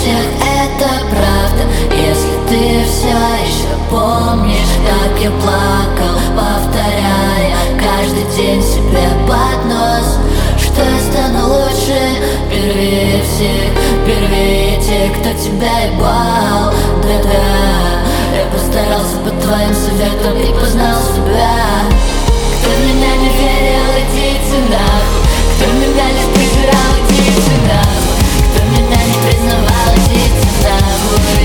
всех это правда. Если ты все еще помнишь, как я плакал, повторяя каждый день себе под нос, что я стану лучше, первее всех, первее тех, кто тебя ебал. Да-да, я постарался по твоим советам и познал себя. Кто в меня не верил, идите нахуй. Кто меня лишь презирал, идите нахуй. Кто меня не признавал, идите нахуй.